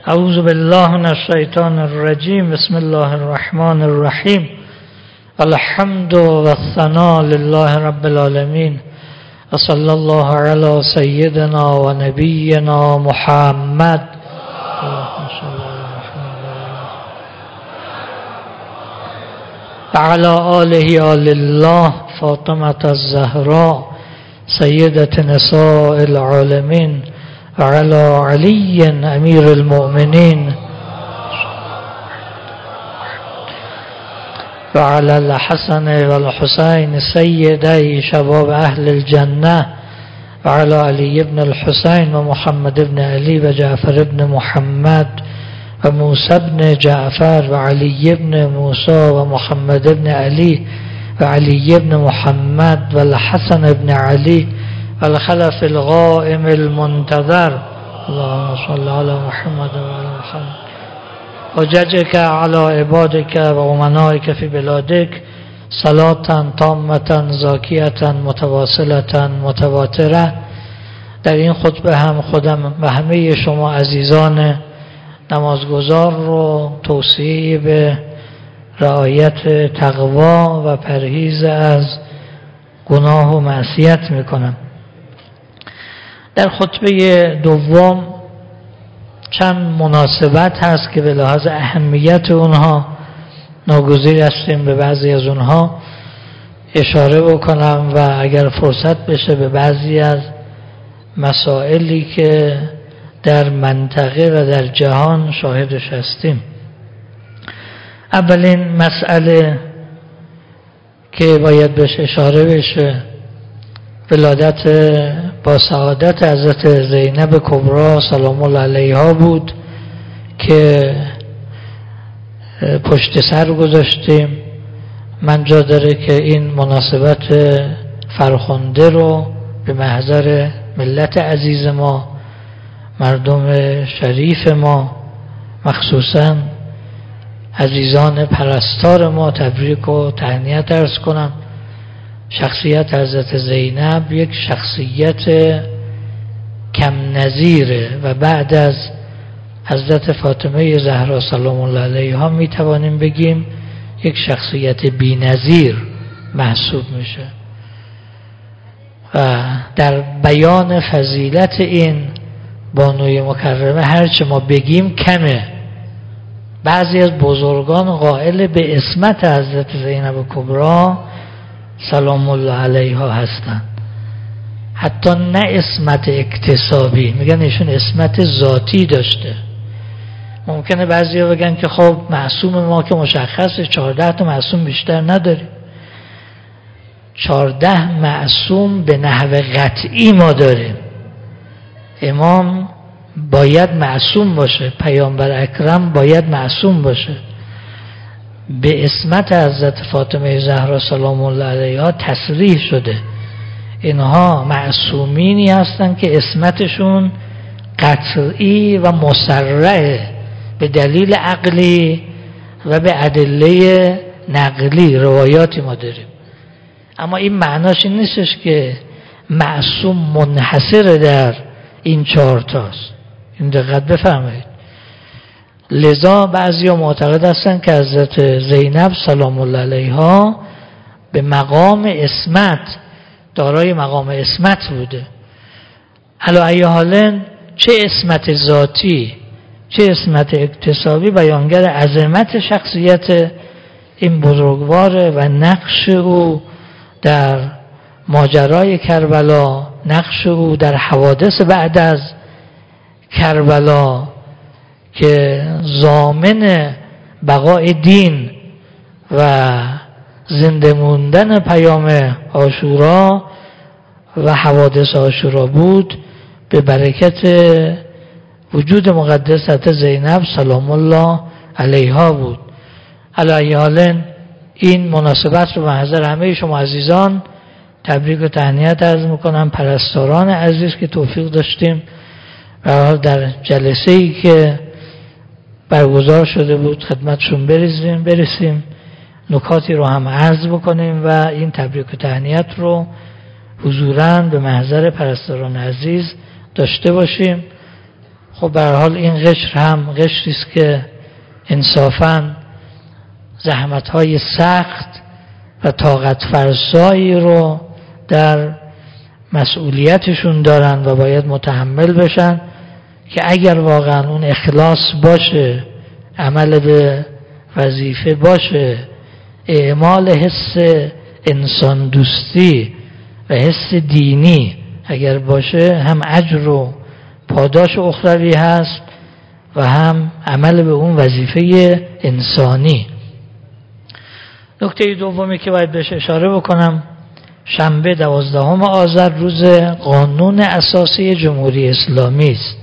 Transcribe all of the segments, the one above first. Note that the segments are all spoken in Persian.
اعوذ بالله من الشیطان الرجیم. بسم الله الرحمن الرحیم. الحمد والثناء لله رب العالمین و صلی الله علی سیدنا و نبینا محمد و علی آله آل الله فاطمة الزهراء سیدة نساء العالمین و علی علی امیر المؤمنین و علی الحسن و الحسین سیدی شباب اهل الجنه و علی علی ابن الحسین و محمد ابن علی و جعفر ابن محمد و موسی ابن جعفر و علی ابن موسی و محمد ابن علی و علی ابن محمد و الحسن ابن علی و الخلف القائم المنتظر. اللهم صل علی محمد و علی محمد حججك على عبادك و امنائك في بلادك صلاة تامة زاکیة متواصلة متواترة. در این خطبه هم خودم و همه شما عزیزان نمازگزار رو توصیه به رعایت تقوا و پرهیز از گناه و معصیت میکنم. در خطبه دوم چند مناسبت هست که به لحاظ اهمیت اونها ناگزیر هستیم به بعضی از اونها اشاره بکنم و اگر فرصت بشه به بعضی از مسائلی که در منطقه و در جهان شاهدش هستیم. اولین مسئله که باید بهش اشاره بشه ولادت با سعادت حضرت زینب کبری سلام الله علیها بود که پشت سر گذاشتیم. من جا داره که این مناسبت فرخنده رو به محضر ملت عزیز ما، مردم شریف ما، مخصوصا عزیزان پرستار ما تبریک و تهنیت عرض کنم. شخصیت حضرت زینب یک شخصیت کم نظیره و بعد از حضرت فاطمه زهرا سلام الله علیها می توانیم بگیم یک شخصیت بی نظیر محسوب میشه و در بیان فضیلت این بانوی مکرمه هرچه ما بگیم کمه. بعضی از بزرگان قائل به عصمت حضرت زینب کبری سلام الله علیها هستند، حتی نه عصمت اکتسابی، میگن ایشون عصمت ذاتی داشته. ممکنه بعضیا بگن که خب معصوم ما که مشخصه 14 تا معصوم بیشتر نداریم. 14 معصوم به نحو قطعی ما داریم. امام باید معصوم باشه، پیامبر اکرم باید معصوم باشه. به عصمت حضرت فاطمه زهرا سلام الله علیها تصریح شده اینها معصومینی هستند که عصمتشون قطعی و مسرعه به دلیل عقلی و به ادله نقلی روایاتی ما داریم. اما این معناش این نیستش که معصوم منحصر در این 4 تاست. این دقت بفرمایید. لذا بعضیا معتقد هستند که حضرت زینب سلام الله علیها به مقام عصمت دارای مقام عصمت بوده. علی ای حال چه عصمت ذاتی چه عصمت اکتسابی بیانگر عظمت شخصیت این بزرگواره و نقش او در ماجرای کربلا، نقش او در حوادث بعد از کربلا که ضامن بقای دین و زنده موندن پیام عاشورا و حوادث عاشورا بود، به برکت وجود مقدس حضرت زینب سلام الله علیها بود. علی ای حال این مناسبت رو به حضر همه شما عزیزان تبریک و تهنیت عرض میکنم. پرستاران عزیز که توفیق داشتیم و در جلسه ای که برگزار شده بود خدمتشون برسیم نکاتی رو هم عرض بکنیم و این تبریک و تهنیت رو حضوراً به محضر پرستاران عزیز داشته باشیم. خب به هر حال این قشر هم قشری است که انصافاً زحمت‌های سخت و طاقت فرسایی رو در مسئولیتشون دارن و باید متحمل بشن که اگر واقعا اون اخلاص باشه، عمل به وظیفه باشه، اعمال حس انسان دوستی و حس دینی اگر باشه، هم اجر و پاداش اخروی هست و هم عمل به اون وظیفه انسانی. نکته دومی که باید بهش اشاره بکنم، شنبه 12 آذر روز قانون اساسی جمهوری اسلامی است.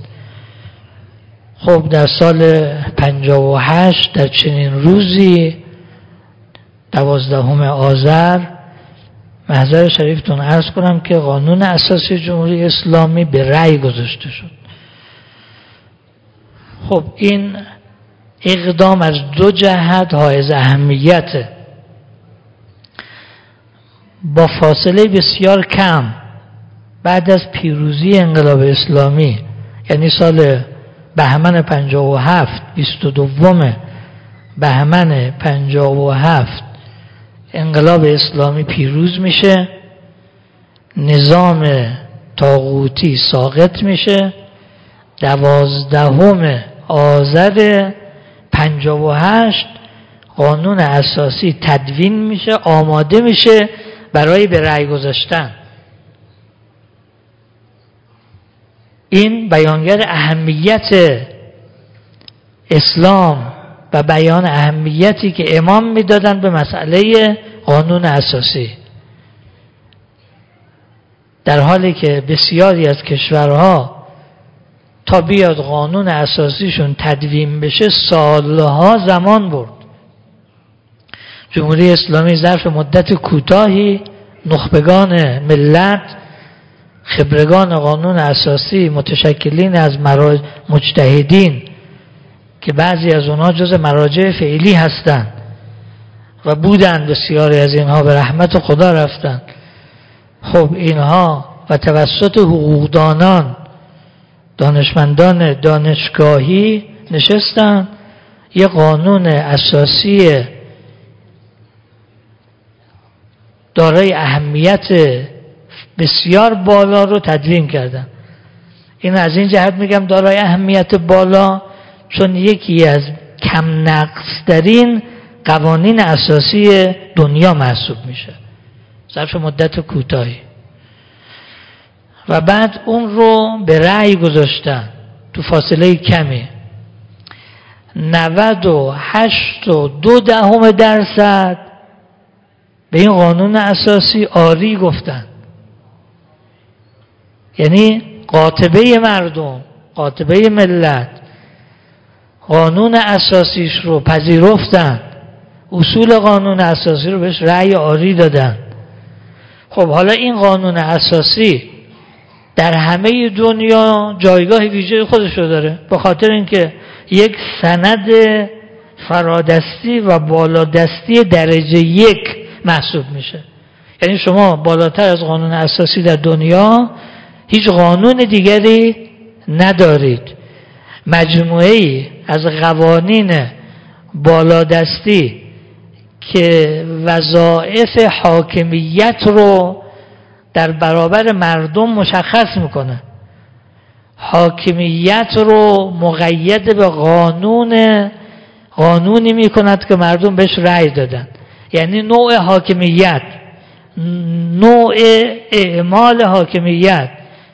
خب در سال 58 در چنین روزی 12 آذر محضر شریفتون عرض کنم که قانون اساسی جمهوری اسلامی به رأی گذاشته شد. خب این اقدام از دو جهت حائز اهمیته. با فاصله بسیار کم بعد از پیروزی انقلاب اسلامی، یعنی سال بهمن 57، 22 بهمن 57 انقلاب اسلامی پیروز میشه، نظام طاغوتی ساقط میشه. 12 آذر 58 قانون اساسی تدوین میشه، آماده میشه برای به رأی گذاشتن. این بیانگر اهمیت اسلام و بیان اهمیتی که امام میدادن به مسئله قانون اساسی، در حالی که بسیاری از کشورها تا بیاد قانون اساسیشون تدوین بشه سالها زمان برد. جمهوری اسلامی ظرف مدت کوتاهی نخبگان ملت، خبرگان قانون اساسی متشکلین از مجتهدین که بعضی از اونها جز مراجع فعلی هستند و بودند، بسیاری از اینها به رحمت خدا رفتند. خب اینها و توسط حقوقدانان، دانشمندان دانشگاهی نشستند یه قانون اساسی دارای اهمیت بسیار بالا رو تدوین کردن. این از این جهت میگم دارای اهمیت بالا، چون یکی از کم نقص‌ترین قوانین اساسی دنیا محسوب میشه ظرف مدت کوتاهی. و بعد اون رو به رأی گذاشتن تو فاصله کمی. 98.2% به این قانون اساسی آری گفتن. یعنی قاطبه مردم، قاطبه ملت قانون اساسیش رو پذیرفتن، اصول قانون اساسی رو بهش رأی آری دادن. خب حالا این قانون اساسی در همه دنیا جایگاه ویژه خودش رو داره، به خاطر اینکه یک سند فرادستی و بالادستی درجه 1 محسوب میشه. یعنی شما بالاتر از قانون اساسی در دنیا هیچ قانون دیگری ندارید. مجموعه‌ای از قوانین بالادستی که وظایف حاکمیت رو در برابر مردم مشخص میکنه، حاکمیت رو مقید به قانونی میکند که مردم بهش رأی دادن. یعنی نوع حاکمیت، نوع اعمال حاکمیت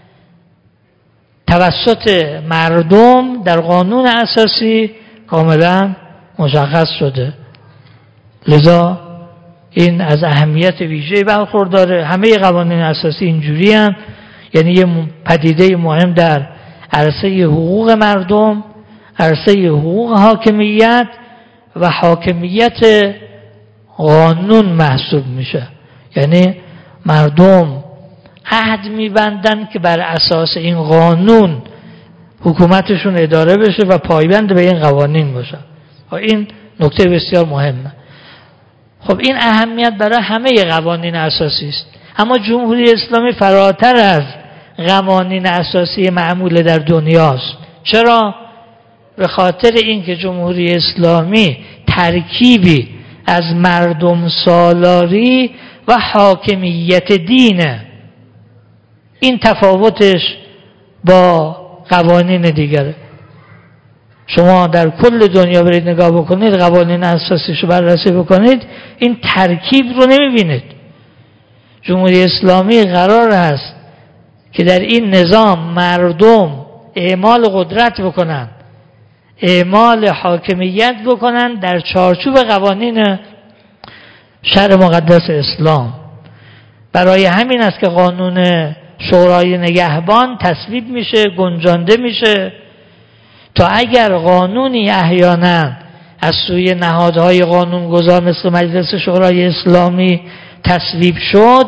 توسط مردم در قانون اساسی کاملا مشخص شده. لذا این از اهمیت ویژه‌ای برخورداره. همه قوانین اساسی اینجوری هم، یعنی یه پدیده مهم در عرصه حقوق مردم، عرصه حقوق حاکمیت و حاکمیت قانون محسوب میشه. یعنی مردم عهد میبندن که بر اساس این قانون حکومتشون اداره بشه و پایبند به این قوانین باشه. این نکته بسیار مهمه. خب این اهمیت برای همه قوانین اساسی است، اما جمهوری اسلامی فراتر از قوانین اساسی معمول در دنیاست. چرا؟ به خاطر اینکه جمهوری اسلامی ترکیبی از مردم سالاری و حاکمیت دینه. این تفاوتش با قوانین دیگره. شما در کل دنیا برید نگاه بکنید، قوانین اساسیشو بررسی بکنید، این ترکیب رو نمیبینید. جمهوری اسلامی قرار است که در این نظام مردم اعمال قدرت بکنن، اعمال حاکمیت بکنن در چارچوب قوانین شرع مقدس اسلام. برای همین است که قانون شورای نگهبان تصویب میشه، گنجانده میشه تا اگر قانونی احیانا از سوی نهادهای قانونگذار مثل مجلس شورای اسلامی تصویب شد،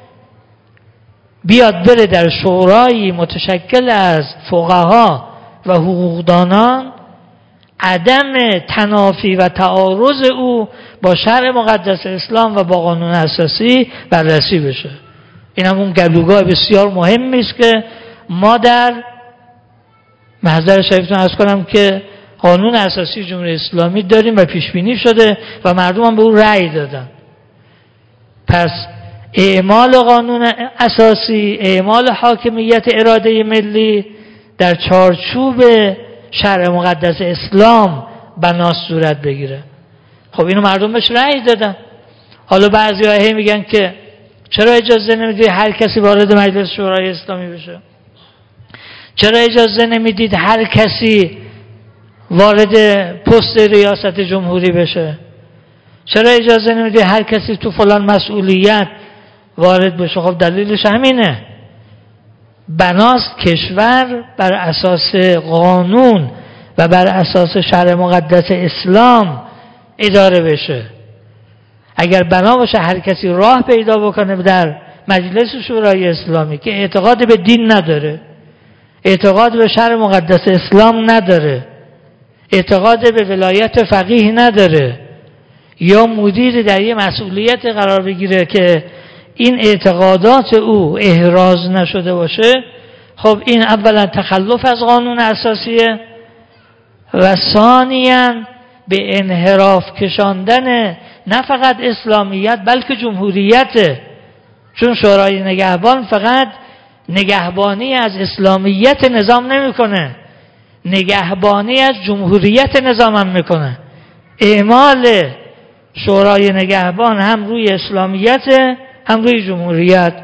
بیاد بره در شورایی متشکل از فقها و حقوقدانان، عدم تنافی و تعارض او با شرع مقدس اسلام و با قانون اساسی بررسی بشه. این هم اون گلوگاه بسیار مهمی است که ما در محضر شریفتون عرض کنم که قانون اساسی جمهوری اسلامی داریم و پیش بینی شده و مردم هم به اون رأی دادن. پس اعمال قانون اساسی، اعمال حاکمیت اراده ملی در چارچوب شرع مقدس اسلام بناس صورت بگیره. خب اینو مردم بهش رأی دادن. حالا بعضی میگن که چرا اجازه نمیدید هر کسی وارد مجلس شورای اسلامی بشه؟ چرا اجازه نمیدید هر کسی وارد پست ریاست جمهوری بشه؟ چرا اجازه نمیدید هر کسی تو فلان مسئولیت وارد بشه؟ خب دلیلش همینه. بناست کشور بر اساس قانون و بر اساس شرع مقدس اسلام اداره بشه. اگر بنا باشه هر کسی راه پیدا بکنه در مجلس شورای اسلامی که اعتقاد به دین نداره، اعتقاد به شرع مقدس اسلام نداره، اعتقاد به ولایت فقیه نداره، یا مدیر در یه مسئولیت قرار بگیره که این اعتقادات او احراز نشده باشه، خب این اولا تخلف از قانون اساسیه و ثانیاً به انحراف کشاندن نه فقط اسلامیت بلکه جمهوریت. چون شورای نگهبان فقط نگهبانی از اسلامیت نظام نمیکنه، نگهبانی از جمهوریت نظام هم میکنه. اعمال شورای نگهبان هم روی اسلامیت هم روی جمهوریت.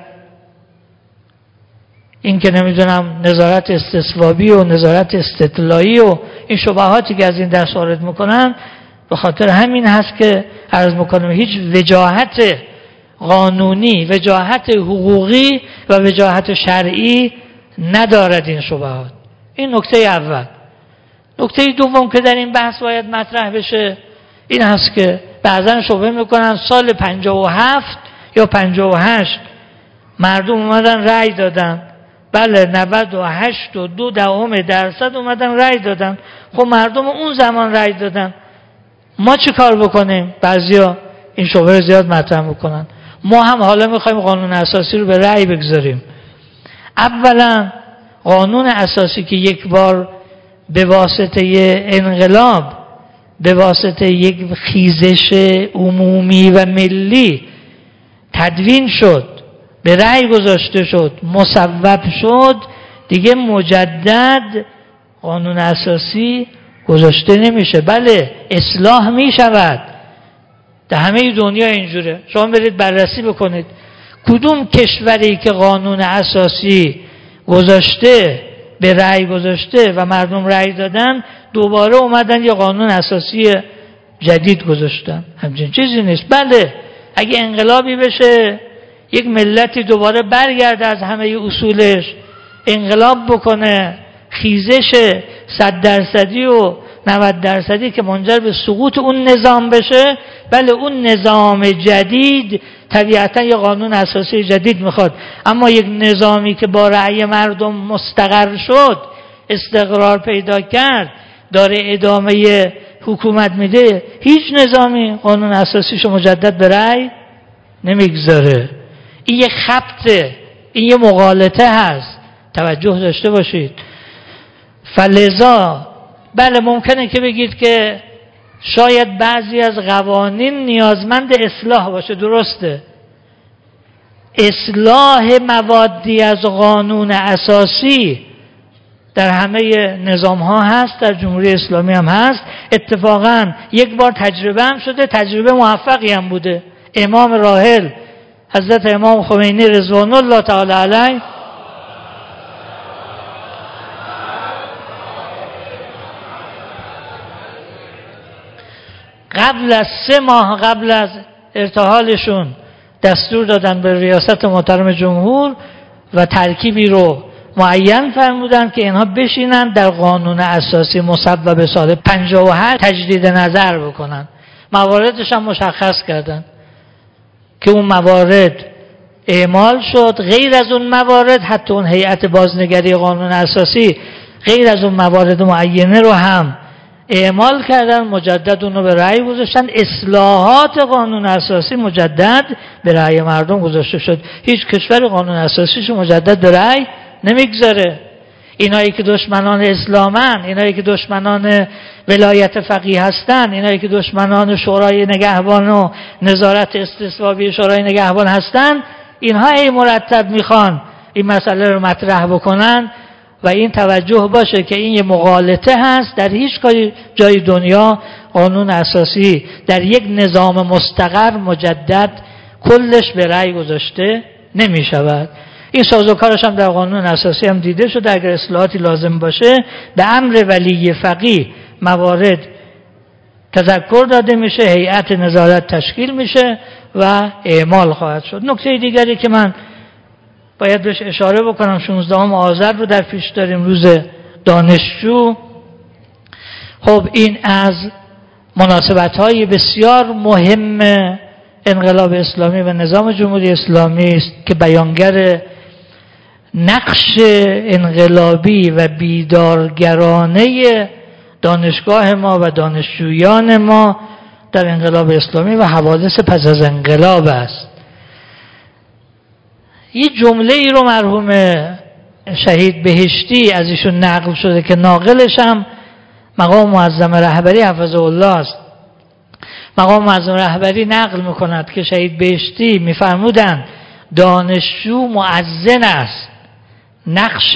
این که نمیدونم نظارت استصوابی و نظارت استطلاعی و این شبهاتی که از این دست وارد میکنن، به خاطر همین هست که عرض میکنم هیچ وجاهت قانونی، وجاهت حقوقی و وجاهت شرعی ندارد این شبهات. این نکته اول. نکته دوم که در این بحث باید مطرح بشه این هست که بعضن شبهه میکنن سال 57 یا 58 مردم اومدن رأی دادن. بله 98.2% اومدن رأی دادن. خب مردم اون زمان رأی دادن، ما چی کار بکنیم؟ بعضیا این شبهه زیاد مطرح میکنن. ما هم حالا میخوایم قانون اساسی رو به رأی بگذاریم. اولا قانون اساسی که یک بار به واسطه انقلاب، به واسطه یک خیزش عمومی و ملی تدوین شد، به رأی گذاشته شد، مصوب شد، دیگه مجدد قانون اساسی گذاشته نمیشه. بله اصلاح میشود، در همه دنیا اینجوره. شما برید بررسی بکنید کدوم کشوری که قانون اساسی گذاشته، به رأی گذاشته و مردم رأی دادن، دوباره اومدن یه قانون اساسی جدید گذاشتن. همچین چیزی نیست. بله اگه انقلابی بشه، یک ملتی دوباره برگرده از همه اصولش، انقلاب بکنه، خیزش 100% و 90% که منجر به سقوط اون نظام بشه، بله اون نظام جدید طبیعتا یه قانون اساسی جدید میخواد. اما یک نظامی که با رأی مردم مستقر شد، استقرار پیدا کرد، داره ادامه حکومت میده، هیچ نظامی قانون اساسیشو مجدد به رأی نمیگذاره. این یه خبطه، این یه مغالطه هست، توجه داشته باشید. فلذا بله ممکنه که بگید که شاید بعضی از قوانین نیازمند اصلاح باشه، درسته. اصلاح موادی از قانون اساسی در همه نظام ها هست، در جمهوری اسلامی هم هست. اتفاقا یک بار تجربه هم شده، تجربه موفقی هم بوده. امام راحل حضرت امام خمینی رضوان الله تعالی علیه قبل از 3 ماه قبل از ارتحالشون دستور دادن به ریاست محترم جمهور و ترکیبی رو معین فرمودن که اینها بشینن در قانون اساسی مصوب سال 58 تجدید نظر بکنن. مواردش هم مشخص کردن که اون موارد اعمال شد. غیر از اون موارد، حتی اون هیئت بازنگری قانون اساسی غیر از اون موارد معینه رو هم اعمال کردن، مجدد اون رو به رأی گذاشتن. اصلاحات قانون اساسی مجدد به رأی مردم گذاشته شد. هیچ کشور قانون اساسیش مجدد به رأی نمیگذاره. اینایی که دشمنان اسلامن، اینایی که دشمنان ولایت فقیه هستن، اینایی که دشمنان شورای نگهبان و نظارت استصوابی شورای نگهبان هستن، اینها ای مرتب میخوان این مسئله رو مطرح بکنن و این توجه باشه که این یه مغالطه هست. در هیچ جای دنیا قانون اساسی در یک نظام مستقر مجدد کلش به رأی گذاشته نمی شود. این سازوکارش هم در قانون اساسی هم دیده شده. اگر اصلاحاتی لازم باشه به امر ولی فقیه موارد تذکر داده میشه، هیئت نظارت تشکیل میشه و اعمال خواهد شد. نکته دیگری که من باید بهش اشاره بکنم، 16 آذر رو در پیش داریم، روز دانشجو. خب این از مناسبت‌های بسیار مهم انقلاب اسلامی و نظام جمهوری اسلامی است که بیانگر نقش انقلابی و بیدارگرانه دانشگاه ما و دانشجویان ما در انقلاب اسلامی و حوادث پس از انقلاب است. یه جمله ای رو مرحوم شهید بهشتی از ایشون نقل شده که ناقلش هم مقام معظم رهبری حفظه الله است. مقام معظم رهبری نقل میکند که شهید بهشتی میفرمودند دانشجو مؤذن است. نقش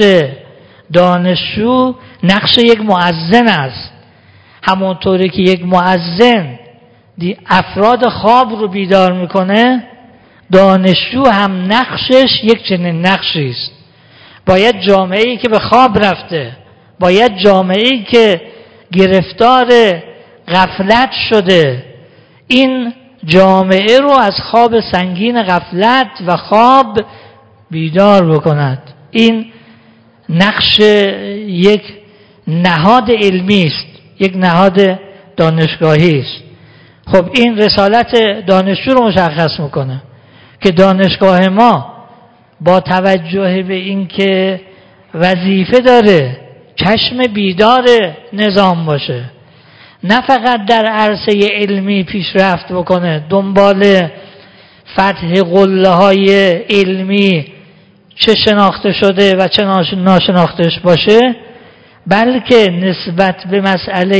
دانشجو نقش یک مؤذن است. همونطوری که یک مؤذن افراد خواب رو بیدار میکنه، دانشجو هم نقشش یک چنین نقشی است. باید جامعه‌ای که به خواب رفته، باید جامعه‌ای که گرفتار غفلت شده، این جامعه رو از خواب سنگین غفلت و خواب بیدار بکند. این نقش یک نهاد علمی است، یک نهاد دانشگاهی است. خب این رسالت دانشجو رو مشخص میکنه که دانشگاه ما با توجه به اینکه وظیفه داره چشم بیدار نظام باشه، نه فقط در عرصه علمی پیشرفت بکنه، دنبال فتح قله‌های علمی چه شناخته شده و چه ناشناختش باشه، بلکه نسبت به مسئله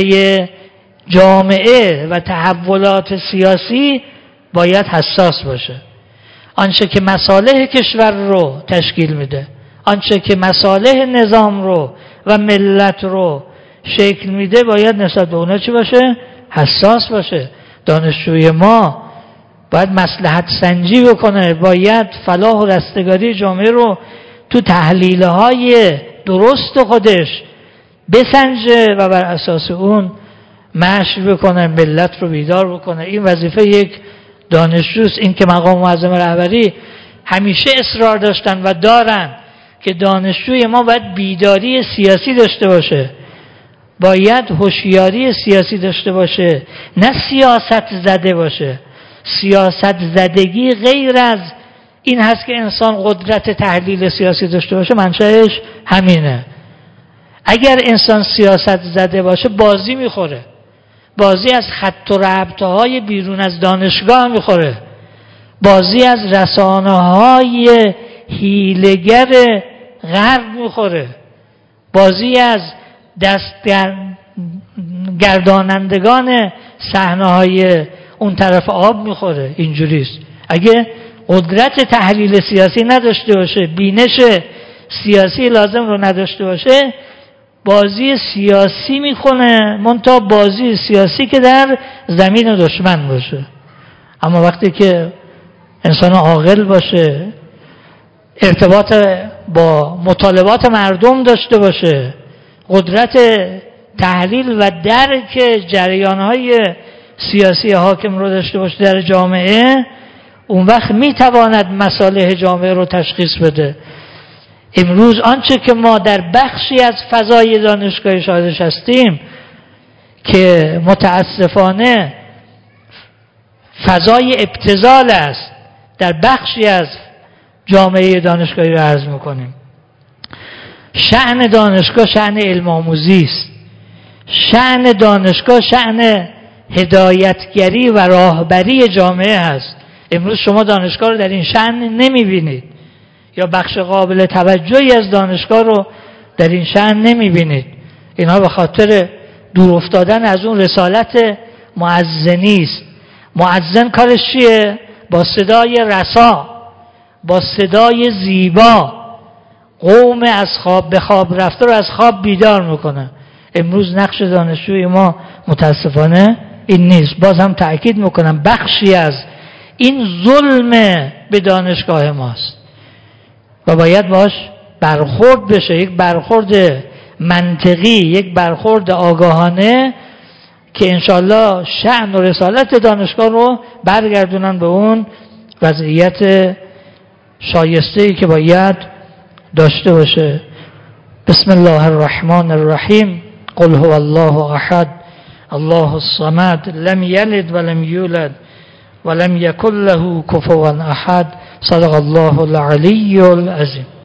جامعه و تحولات سیاسی باید حساس باشه. آنچه که مصالح کشور رو تشکیل میده، آنچه که مصالح نظام رو و ملت رو شکل میده، باید نسبت به اونا چی باشه؟ حساس باشه. دانشجوی ما باید مصلحت سنجی بکنه، باید فلاح و رستگاری جامعه رو تو تحلیل‌های درست خودش بسنجه و بر اساس اون مشی بکنه، ملت رو بیدار بکنه. این وظیفه یک دانشجوست. این که مقام معظم رهبری همیشه اصرار داشتن و دارن که دانشجوی ما باید بیداری سیاسی داشته باشه، باید هوشیاری سیاسی داشته باشه، نه سیاست زده باشه. سیاست زدگی غیر از این هست که انسان قدرت تحلیل سیاسی داشته باشه، منشأش همینه. اگر انسان سیاست زده باشه بازی میخوره، بازی از خط و ربطهای بیرون از دانشگاه میخوره، بازی از رسانه‌های حیله‌گر غرب میخوره، بازی از گردانندگان صحنه‌های اون طرف آب میخوره. اینجوریست. اگه قدرت تحلیل سیاسی نداشته باشه، بینش سیاسی لازم رو نداشته باشه، بازی سیاسی میکنه، منتها بازی سیاسی که در زمین دشمن باشه. اما وقتی که انسان عاقل باشه، ارتباط با مطالبات مردم داشته باشه، قدرت تحلیل و درک جریان‌های سیاسی حاکم رو داشته باشه در جامعه، اون وقت میتواند مصالح جامعه رو تشخیص بده. امروز آنچه که ما در بخشی از فضای دانشگاهی شاهدش هستیم که متاسفانه فضای ابتذال است، در بخشی از جامعه دانشگاهی رو عرض میکنیم. شأن دانشگاه شأن علم آموزی است. شأن دانشگاه شأن هدایتگری و راهبری جامعه است. امروز شما دانشگاه رو در این شأن نمیبینید، یا بخش قابل توجهی از دانشگاه رو در این شأن نمیبینید. اینها به خاطر دور افتادن از اون رسالت مؤذنی است. مؤذن کارش چیه؟ با صدای رسا، با صدای زیبا قوم از خواب به خواب رفته رو از خواب بیدار میکنه. امروز نقش دانشجوی ما متاسفانه این نیست. باز هم تأکید میکنم بخشی از این ظلم به دانشگاه ماست و باید باش برخورد بشه، یک برخورد منطقی، یک برخورد آگاهانه که انشالله شأن و رسالت دانشگاه رو برگردونن به اون وضعیت شایسته‌ای که باید داشته باشه. بسم الله الرحمن الرحیم. قل هو الله احد الله الصمد لم یلد ولم یولد ولم یکن له کفوا احد. صدق الله العلی العظیم.